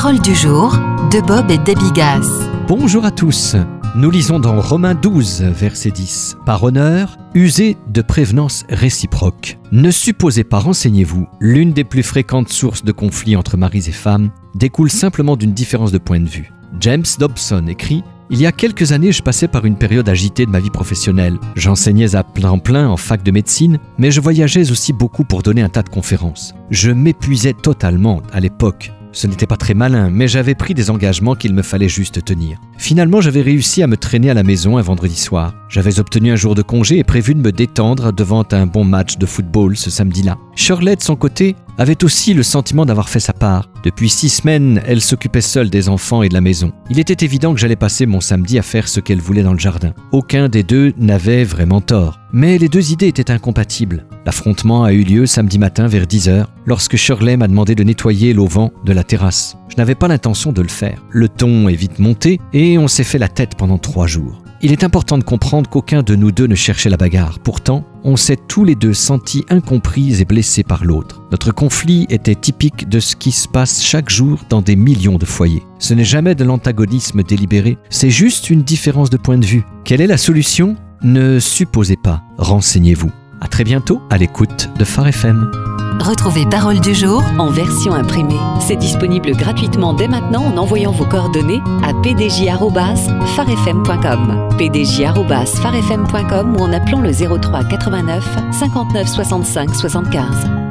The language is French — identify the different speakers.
Speaker 1: Parole du jour de Bob et Debbie Gass.
Speaker 2: Bonjour à tous. Nous lisons dans Romains 12, verset 10. Par honneur, usez de prévenance réciproque. Ne supposez pas, renseignez-vous, l'une des plus fréquentes sources de conflits entre maris et femmes découle simplement d'une différence de point de vue. James Dobson écrit « Il y a quelques années, je passais par une période agitée de ma vie professionnelle. J'enseignais à plein en fac de médecine, mais je voyageais aussi beaucoup pour donner un tas de conférences. Je m'épuisais totalement à l'époque. Ce n'était pas très malin, mais j'avais pris des engagements qu'il me fallait juste tenir. Finalement, j'avais réussi à me traîner à la maison un vendredi soir. J'avais obtenu un jour de congé et prévu de me détendre devant un bon match de football ce samedi-là. Shirley, de son côté, avait aussi le sentiment d'avoir fait sa part. Depuis 6 semaines, elle s'occupait seule des enfants et de la maison. Il était évident que j'allais passer mon samedi à faire ce qu'elle voulait dans le jardin. Aucun des deux n'avait vraiment tort. Mais les deux idées étaient incompatibles. L'affrontement a eu lieu samedi matin vers 10h, lorsque Shirley m'a demandé de nettoyer l'auvent de la terrasse. Je n'avais pas l'intention de le faire. Le ton est vite monté et on s'est fait la tête pendant 3 jours. Il est important de comprendre qu'aucun de nous deux ne cherchait la bagarre. Pourtant, on s'est tous les deux sentis incompris et blessés par l'autre. Notre conflit était typique de ce qui se passe chaque jour dans des millions de foyers. Ce n'est jamais de l'antagonisme délibéré, c'est juste une différence de point de vue. Quelle est la solution ? Ne supposez pas, renseignez-vous. À très bientôt à l'écoute de Phare FM.
Speaker 1: Retrouvez Parole du jour
Speaker 3: en version imprimée. C'est disponible gratuitement dès maintenant en envoyant vos coordonnées à pdj@farefm.com, pdj@farefm.com ou en appelant le 03 89 59 65 75.